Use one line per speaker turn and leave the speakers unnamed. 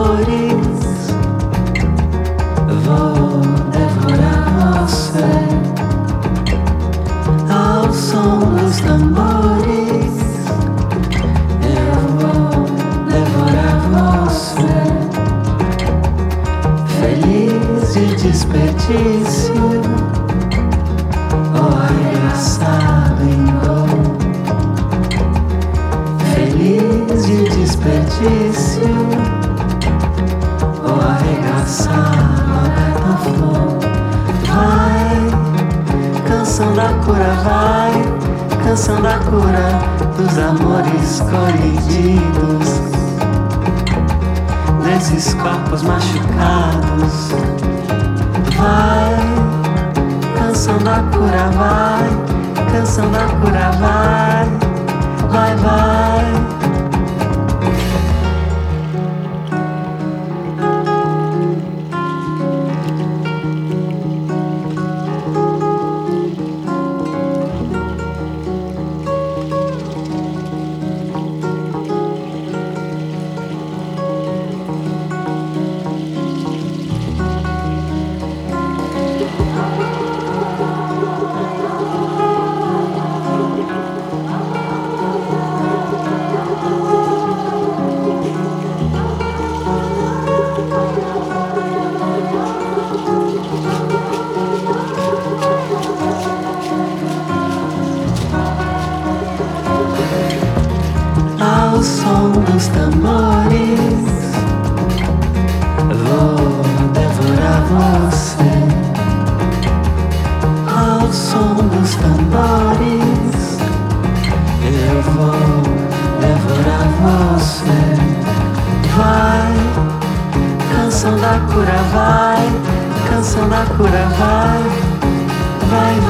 tambores, vou devorar você. Ao som dos tambores, eu vou devorar você. Feliz de desperdício, ou arregaçado em dor. Feliz de desperdício, ou arregaçado aberto à flor. Vai, canção da cura, vai, canção da cura dos amores colididos, desses corpos machucados. Vai, canção da cura, vai, canção da cura, vai, vai, vai. Ao som dos tambores, vou devorar você. Ao som dos tambores, eu vou devorar você. Vai, canção da cura, vai, canção da cura, vai, vai, vai.